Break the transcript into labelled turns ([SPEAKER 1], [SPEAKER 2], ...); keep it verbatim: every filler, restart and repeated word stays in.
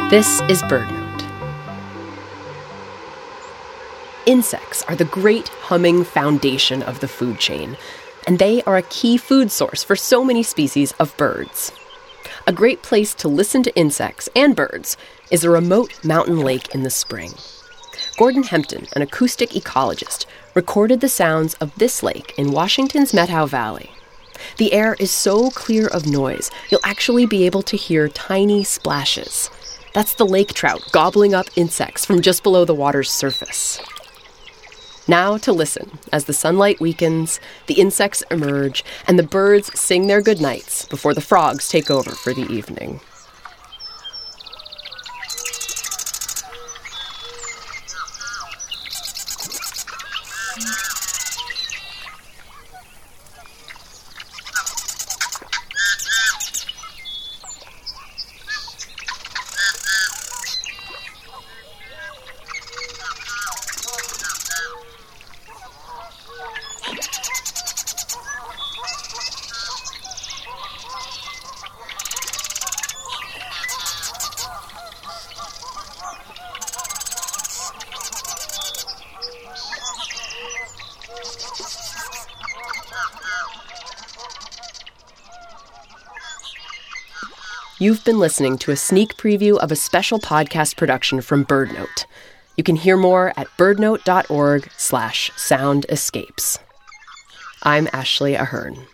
[SPEAKER 1] This is BirdNote. Insects are the great humming foundation of the food chain, and they are a key food source for so many species of birds. A great place to listen to insects and birds is a remote mountain lake in the spring. Gordon Hempton, an acoustic ecologist, recorded the sounds of this lake in Washington's Methow Valley. The air is so clear of noise, you'll actually be able to hear tiny splashes. That's the lake trout gobbling up insects from just below the water's surface. Now to listen as the sunlight weakens, the insects emerge, and the birds sing their goodnights before the frogs take over for the evening. You've been listening to a sneak preview of a special podcast production from BirdNote. You can hear more at birdnote.org slash sound escapes. I'm Ashley Ahern.